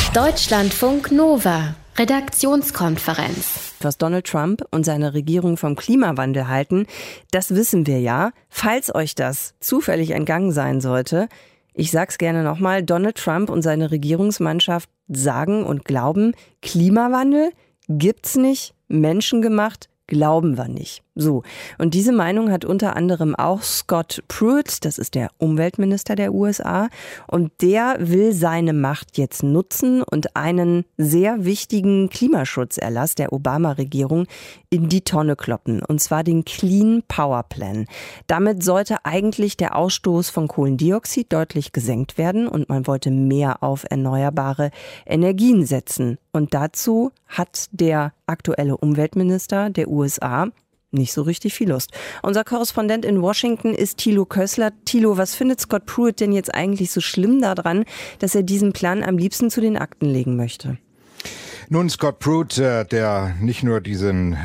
Deutschlandfunk Nova, Redaktionskonferenz. Was Donald Trump und seine Regierung vom Klimawandel halten, das wissen wir ja. Falls euch das zufällig entgangen sein sollte, ich sag's gerne nochmal, Donald Trump und seine Regierungsmannschaft sagen und glauben, Klimawandel gibt's nicht, menschengemacht, glauben wir nicht. So, und diese Meinung hat unter anderem auch Scott Pruitt, das ist der Umweltminister der USA, und der will seine Macht jetzt nutzen und einen sehr wichtigen Klimaschutzerlass der Obama-Regierung in die Tonne kloppen, und zwar den Clean Power Plan. Damit sollte eigentlich der Ausstoß von Kohlendioxid deutlich gesenkt werden und man wollte mehr auf erneuerbare Energien setzen. Und dazu hat der aktuelle Umweltminister der USA nicht so richtig viel Lust. Unser Korrespondent in Washington ist Thilo Kössler. Thilo, was findet Scott Pruitt denn jetzt eigentlich so schlimm daran, dass er diesen Plan am liebsten zu den Akten legen möchte? Nun, Scott Pruitt, der nicht nur diesen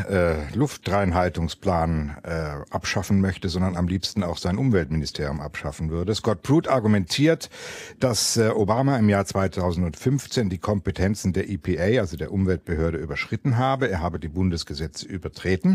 Luftreinhaltungsplan abschaffen möchte, sondern am liebsten auch sein Umweltministerium abschaffen würde. Scott Pruitt argumentiert, dass Obama im Jahr 2015 die Kompetenzen der EPA, also der Umweltbehörde, überschritten habe. Er habe die Bundesgesetze übertreten,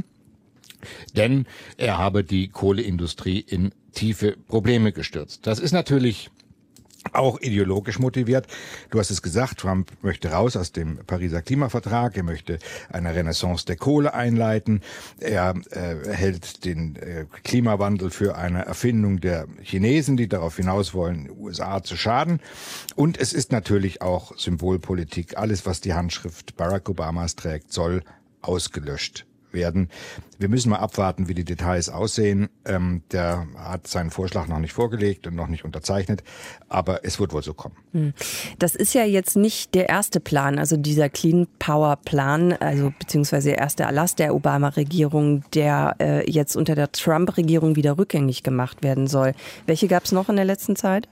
denn er habe die Kohleindustrie in tiefe Probleme gestürzt. Das ist natürlich auch ideologisch motiviert. Du hast es gesagt, Trump möchte raus aus dem Pariser Klimavertrag. Er möchte eine Renaissance der Kohle einleiten. Er hält den Klimawandel für eine Erfindung der Chinesen, die darauf hinaus wollen, den USA zu schaden. Und es ist natürlich auch Symbolpolitik. Alles, was die Handschrift Barack Obamas trägt, soll ausgelöscht werden. Wir müssen mal abwarten, wie die Details aussehen. Der hat seinen Vorschlag noch nicht vorgelegt und noch nicht unterzeichnet, aber es wird wohl so kommen. Das ist ja jetzt nicht der erste Plan, also dieser Clean Power Plan, also beziehungsweise der erste Erlass der Obama-Regierung, der jetzt unter der Trump-Regierung wieder rückgängig gemacht werden soll. Welche gab es noch in der letzten Zeit?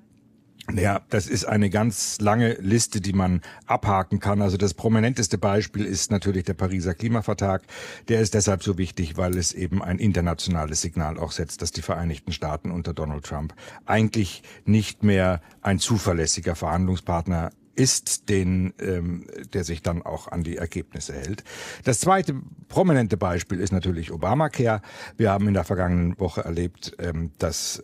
Ja, das ist eine ganz lange Liste, die man abhaken kann. Also das prominenteste Beispiel ist natürlich der Pariser Klimavertrag. Der ist deshalb so wichtig, weil es eben ein internationales Signal auch setzt, dass die Vereinigten Staaten unter Donald Trump eigentlich nicht mehr ein zuverlässiger Verhandlungspartner ist, der sich dann auch an die Ergebnisse hält. Das zweite prominente Beispiel ist natürlich Obamacare. Wir haben in der vergangenen Woche erlebt, dass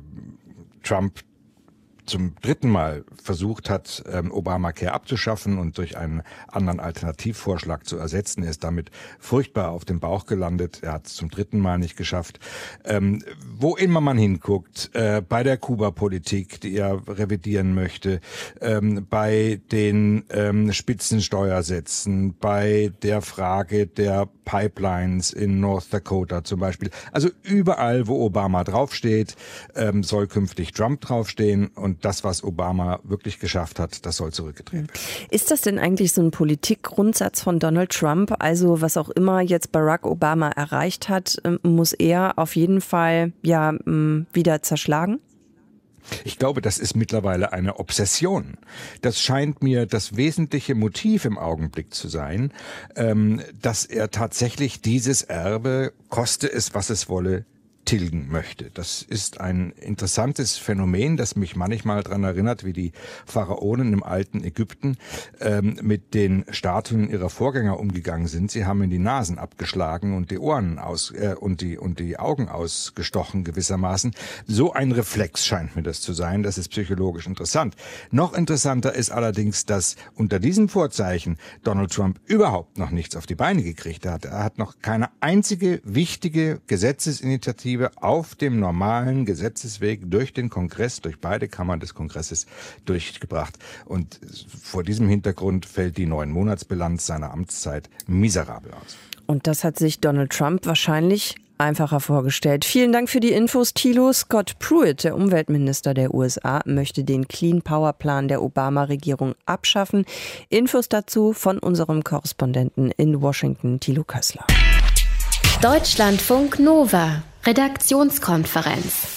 Trump zum dritten Mal versucht hat, Obamacare abzuschaffen und durch einen anderen Alternativvorschlag zu ersetzen. Er ist damit furchtbar auf dem Bauch gelandet. Er hat es zum dritten Mal nicht geschafft. Wo immer man hinguckt, bei der Kuba-Politik, die er revidieren möchte, bei den Spitzensteuersätzen, bei der Frage der Pipelines in North Dakota zum Beispiel. Also überall, wo Obama draufsteht, soll künftig Trump draufstehen. Und das, was Obama wirklich geschafft hat, das soll zurückgedreht werden. Ist das denn eigentlich so ein Politikgrundsatz von Donald Trump? Also was auch immer jetzt Barack Obama erreicht hat, muss er auf jeden Fall wieder zerschlagen? Ich glaube, das ist mittlerweile eine Obsession. Das scheint mir das wesentliche Motiv im Augenblick zu sein, dass er tatsächlich dieses Erbe, koste es, was es wolle, tilgen möchte. Das ist ein interessantes Phänomen, das mich manchmal daran erinnert, wie die Pharaonen im alten Ägypten mit den Statuen ihrer Vorgänger umgegangen sind. Sie haben ihnen die Nasen abgeschlagen und die Ohren und die Augen ausgestochen gewissermaßen. So ein Reflex scheint mir das zu sein. Das ist psychologisch interessant. Noch interessanter ist allerdings, dass unter diesem Vorzeichen Donald Trump überhaupt noch nichts auf die Beine gekriegt hat. Er hat noch keine einzige wichtige Gesetzesinitiative auf dem normalen Gesetzesweg durch den Kongress, durch beide Kammern des Kongresses durchgebracht. Und vor diesem Hintergrund fällt die 9-Monatsbilanz seiner Amtszeit miserabel aus. Und das hat sich Donald Trump wahrscheinlich einfacher vorgestellt. Vielen Dank für die Infos, Thilo. Scott Pruitt, der Umweltminister der USA, möchte den Clean Power Plan der Obama-Regierung abschaffen. Infos dazu von unserem Korrespondenten in Washington, Thilo Kössler. Deutschlandfunk Nova, Redaktionskonferenz.